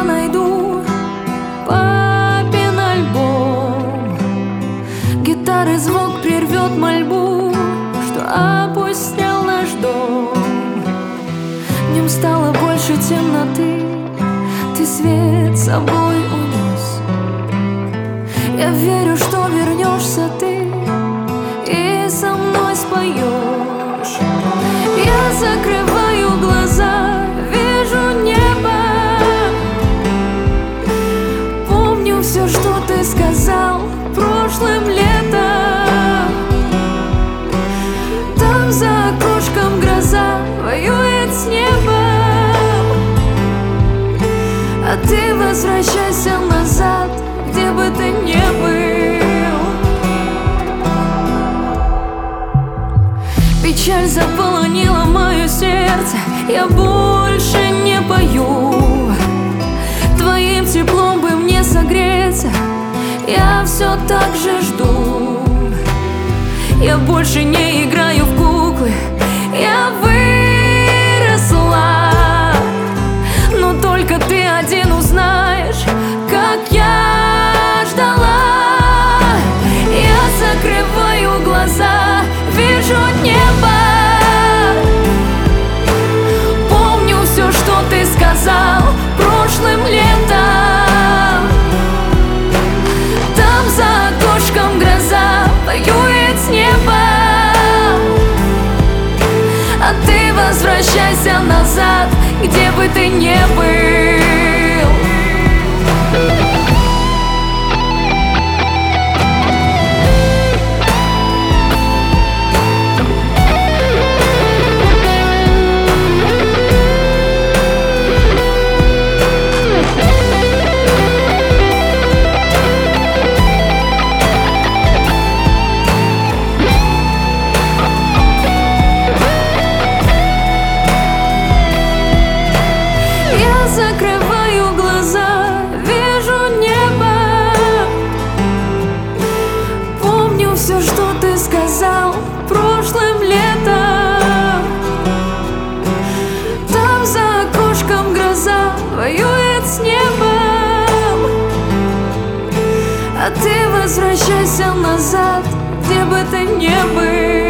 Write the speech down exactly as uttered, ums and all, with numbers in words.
найду папин альбом. Гитары звук прервет мольбу, что опустел наш дом. В нем стало больше темноты, ты свет с собой унес. Я верю, что вернешься ты и со мной споешь. Я закрываю глаза, вижу небо. Помню все, что ты сказал прошлым летом. Там за окошком гроза воюет с небом. А ты возвращайся назад, где бы ты ни был. Печаль заполонила мое сердце, я больше не пою. Твоим теплом бы мне согреться, я все так же жду. Я больше не играю в куклы, я выросла. Но только ты один узнаешь, как я ждала. Я закрываю глаза, вижу небо. Помню все, что ты сказал прошлым летом. Там за окошком гроза воюет с небом. А ты возвращайся назад, где бы ты ни был. Закрываю глаза, вижу небо. Помню все, что ты сказал прошлым летом. Там за окошком гроза воюет с небом. А ты возвращайся назад, где бы ты ни был.